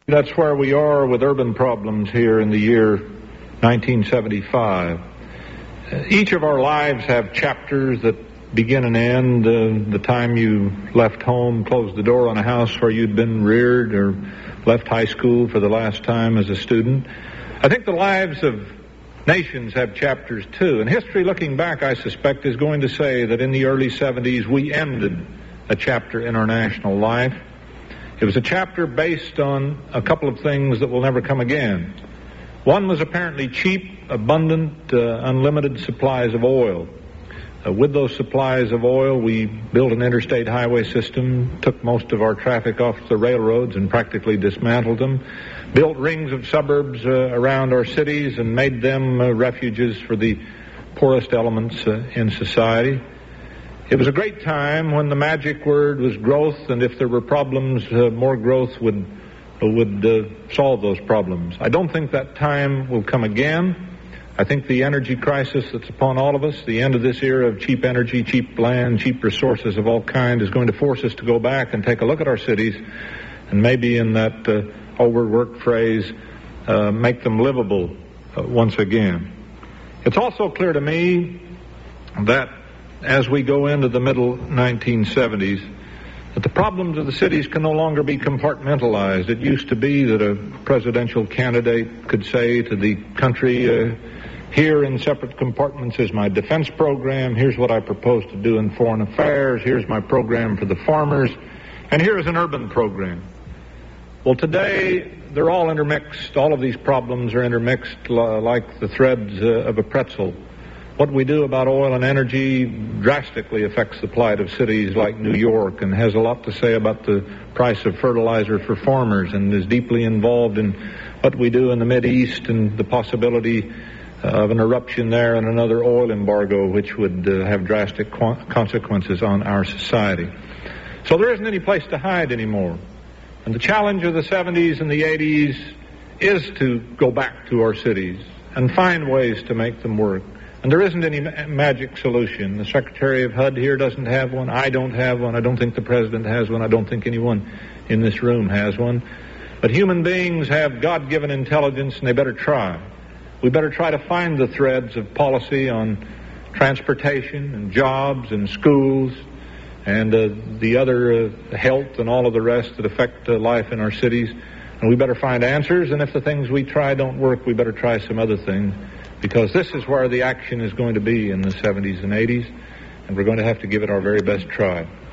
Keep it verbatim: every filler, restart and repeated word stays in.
That's where we are with urban problems here in the year nineteen seventy-five. Uh, each of our lives have chapters that begin and end. Uh, the time you left home, closed the door on a house where you'd been reared, or left high school for the last time as a student. I think the lives of nations have chapters too. And history, looking back, I suspect, is going to say that in the early seventies we ended a chapter in our national life. It was a chapter based on a couple of things that will never come again. One was apparently cheap, abundant, uh, unlimited supplies of oil. Uh, with those supplies of oil, we built an interstate highway system, took most of our traffic off the railroads and practically dismantled them, built rings of suburbs uh, around our cities and made them uh, refuges for the poorest elements uh, in society. It was a great time when the magic word was growth, and if there were problems, uh, more growth would uh, would uh, solve those problems. I don't think that time will come again. I think the energy crisis that's upon all of us, the end of this era of cheap energy, cheap land, cheap resources of all kind, is going to force us to go back and take a look at our cities and maybe, in that uh, overworked phrase, uh, make them livable uh, once again. It's also clear to me that as we go into the middle nineteen seventies, that the problems of the cities can no longer be compartmentalized. It used to be that a presidential candidate could say to the country, uh, here in separate compartments is my defense program, here's what I propose to do in foreign affairs, here's my program for the farmers, and here's an urban program. Well, today, they're all intermixed. All of these problems are intermixed uh, like the threads uh, of a pretzel. What we do about oil and energy drastically affects the plight of cities like New York, and has a lot to say about the price of fertilizer for farmers, and is deeply involved in what we do in the Mideast and the possibility of an eruption there and another oil embargo, which would uh, have drastic qu- consequences on our society. So there isn't any place to hide anymore. And the challenge of the seventies and the eighties is to go back to our cities and find ways to make them work. And there isn't any ma- magic solution. The Secretary of H U D here doesn't have one. I don't have one. I don't think the President has one. I don't think anyone in this room has one. But human beings have God-given intelligence, and they better try. We better try to find the threads of policy on transportation and jobs and schools and uh, the other uh, health and all of the rest that affect uh, life in our cities. And we better find answers, and if the things we try don't work, we better try some other things, because this is where the action is going to be in the seventies and eighties, and we're going to have to give it our very best try.